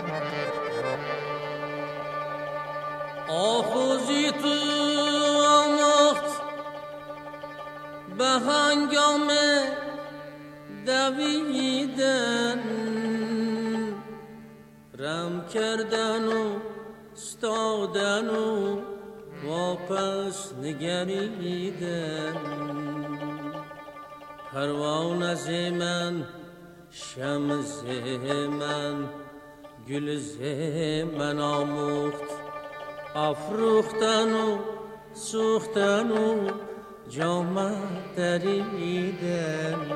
آخوزی تو آموخت به هنگام دویدن، رم کردن و استادن و واپس نگریدن. پروانه ز من، شمع ز من، گل ز من آموخت افروختن و سوختن و جامه دریدن.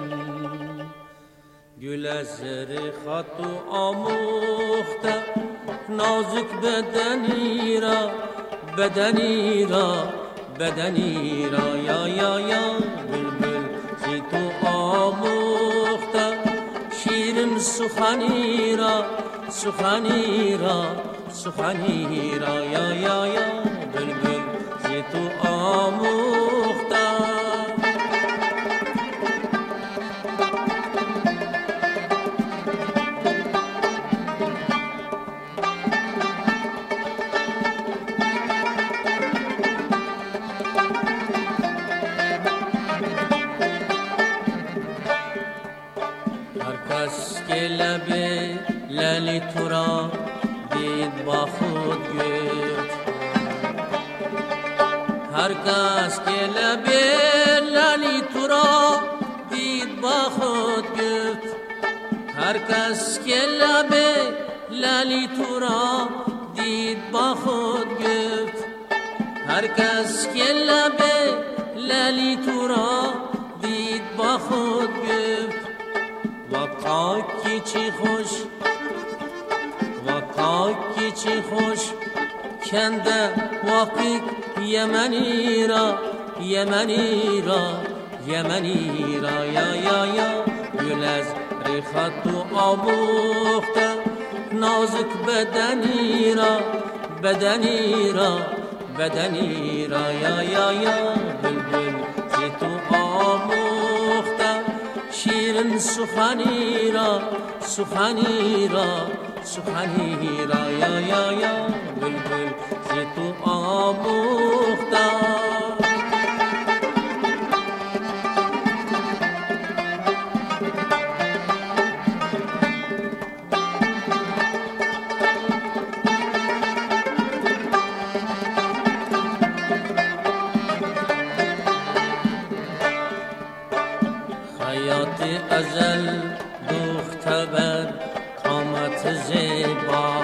گل از رخت و آموخته نازک بدنی را، بدنی را، بدنی را. یا یا یا بلبل زی تو آموخته شیرین سخنی را، سخنی را، سخنی را. یا یا یا بلبل زی تو آموخته. که لب لعلی تو را دید با خود گفت، هر کس که لب لعلی تو را دید با خود گفت، هر کس که لب لعلی تو را دید با خود گفت، هر کس که لب لعلی تو را دید با خود گفت. وقاکی چی خوش، وقاکی چی خوش کنده وقیق یمنی را، یمنی را، یمنی را. یا یا یا گل از رخت و آموخته نازک بدنی را، بدنی را، بدنی را. یا یا یا بلبل زی تو آموخته شیرین سخنی را، سخنی را، سخنی را. یا یا یا بلبل زی تو آموخته. حیات ازل دوخته بر قامت زیبا،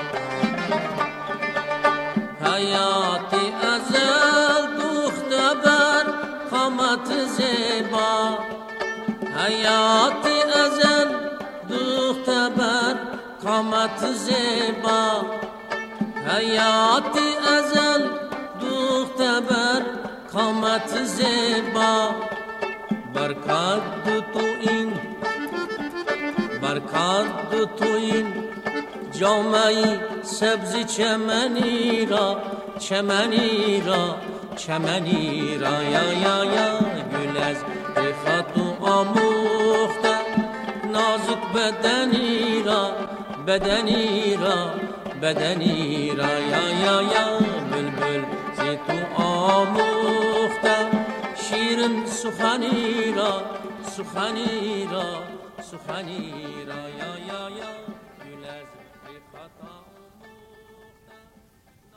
حیات ازل دوخته بر قامت زیبا، حیات ازل دوخته بر قامت زیبا، حیات ازل دوخته بر قامت زیبا. برکات تو این، برکات تو این جامعی سبز چمنی را، چمنی را، چمنی را. یا یا یا گل از رخت و آموخته نازک بدنی را، بدنی را، بدنی را. یا یا یا بلبل زی تو آموخته شیرین سخنی را، سخنی را، سخنی را. یا